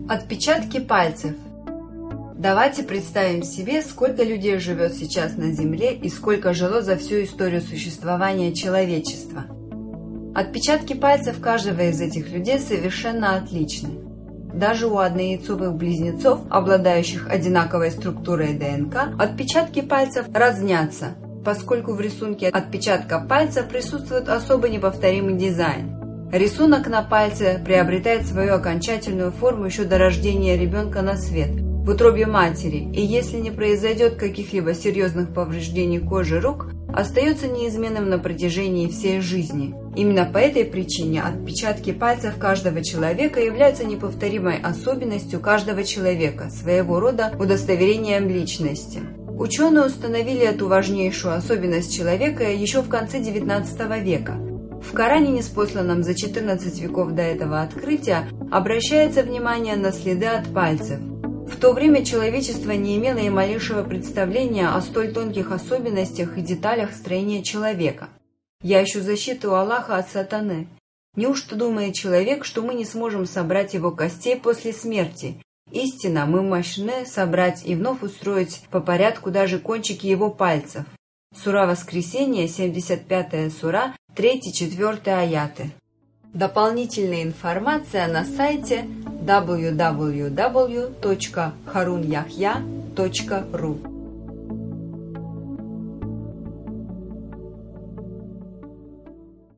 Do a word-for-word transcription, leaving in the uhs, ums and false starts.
Отпечатки пальцев. Давайте представим себе, сколько людей живет сейчас на Земле и сколько жило за всю историю существования человечества. Отпечатки пальцев каждого из этих людей совершенно отличны. Даже у однояйцовых близнецов, обладающих одинаковой структурой ДНК, отпечатки пальцев разнятся, поскольку в рисунке отпечатка пальца присутствует особо неповторимый дизайн. Рисунок на пальце приобретает свою окончательную форму еще до рождения ребенка на свет, в утробе матери, и если не произойдет каких-либо серьезных повреждений кожи рук, остается неизменным на протяжении всей жизни. Именно по этой причине отпечатки пальцев каждого человека являются неповторимой особенностью каждого человека, своего рода удостоверением личности. Ученые установили эту важнейшую особенность человека еще в конце девятнадцатого века. В Коране, ниспосланном за четырнадцать веков до этого открытия, обращается внимание на следы от пальцев. В то время человечество не имело и малейшего представления о столь тонких особенностях и деталях строения человека. Я ищу защиту у Аллаха от сатаны. Неужто думает человек, что мы не сможем собрать его костей после смерти? Истинно, мы мощны собрать и вновь устроить по порядку даже кончики его пальцев. Сура Воскресение, семьдесят пятая сура, три-четыре аяты. Дополнительная информация на сайте дабл ю дабл ю дабл ю точка харуньяхья точка ру.